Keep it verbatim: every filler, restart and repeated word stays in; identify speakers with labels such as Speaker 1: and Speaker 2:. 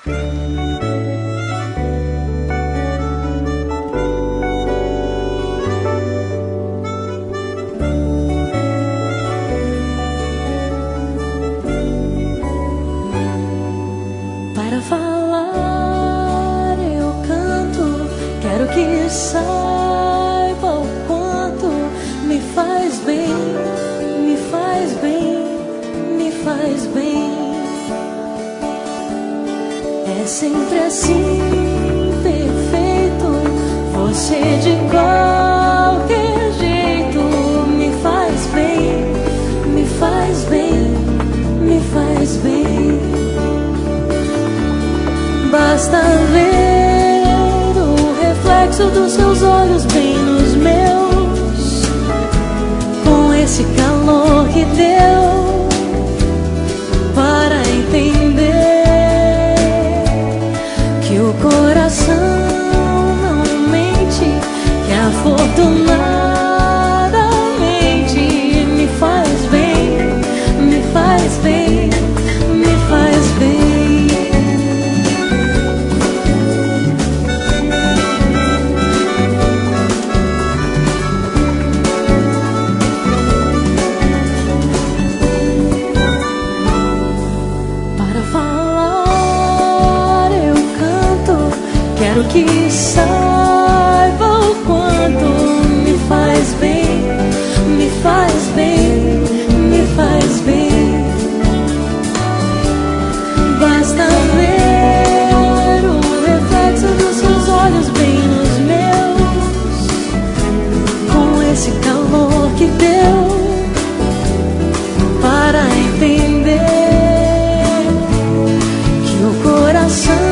Speaker 1: Para falar eu canto, quero que saiba o quanto me faz bem, me faz bem, me faz bem. É sempre assim, perfeito, você de qualquer jeito me faz bem, me faz bem, me faz bem. Basta ver o reflexo dos seus olhos bem nos meus, com esse calor que deu, para entender que o coração não mente, que afortunadamente me faz bem, me faz bem, me faz bem. Quero que saiba o quanto me faz bem, me faz bem, me faz bem. Basta ver o reflexo dos seus olhos bem nos meus, com esse calor que deu, para entender que o coração